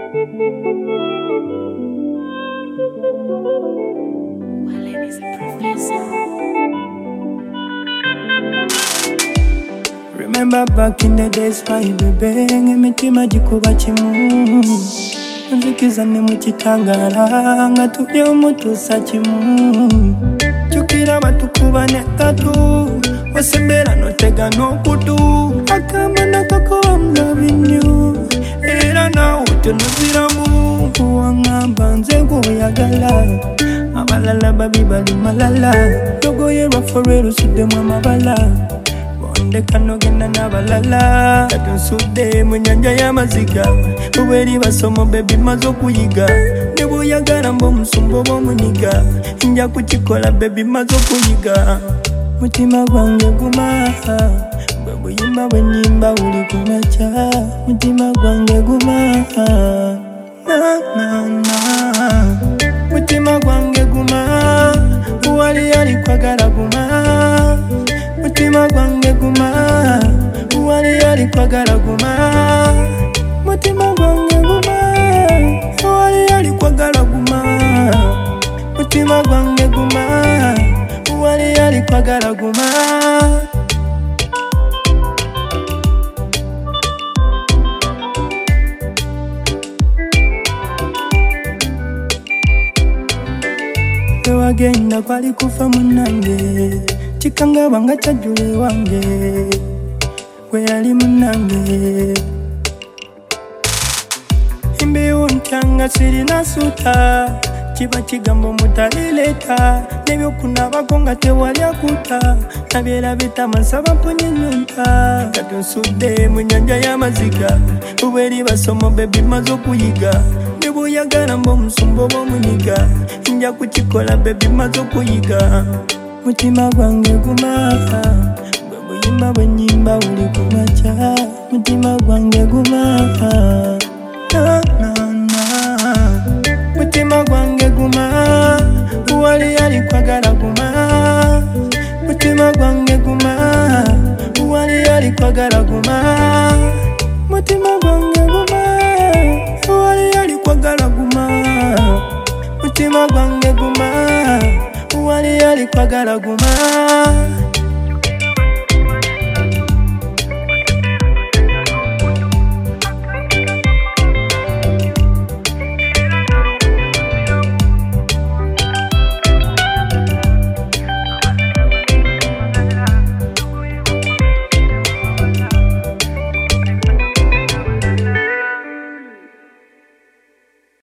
Remember back in the days, my baby, emitima jikuba chimu. Nzikiza ne muchitangala, nga tuli omutuusa chimu. Chukira batukuba ne tatu, wasembera notega n'okutu. Akamba nakakoba I'm loving you, era nawe tonuziramu. Wangamba nze nkuyagala, abalala babi bali malala. Togoyerwa forero suddemu amabala. Ndekano genda n'abalala katusudde mu nnyanja y'amaziga obweri basomo baby maze okuyiga ne bw'oyagala mb'omusumba oba omunyiga nja kukikola baby maze okuyiga mutima gwange guma bwe buyimba bwe nnyimba buli ku makya mutima gwange guma mutima gwange guma wali yali kwagala guma mutima gwange guma wali yali kwagala guma mutima gwange guma wali yali kwagala guma mutima gwange guma wali yali kwagala guma wagenda kwali kufa munange chikanga wanga chajule wange kwe yali munange imbeho nkyanga sirina suta kiba kigambo mutalileta nebyokunabako nga tewali akuta nabyera bitama nsaba mpunyenyonta katonsudde mu nnyanja y'amaziga obweri basomo baby maze okuyiga ne bw'oyagala mb'omusumba oba omunyiga nja kukikola baby maze okuyiga mutima gwange guma bwe buyimba bwe nnyimba buli ku makya mutima gwange guma mutima gwange guma wali yali kwagala guma mutima gwange guma wali yali kwagala guma mutima gwange guma wali yali kwagala guma mutima gwange guma wali yali kwagala guma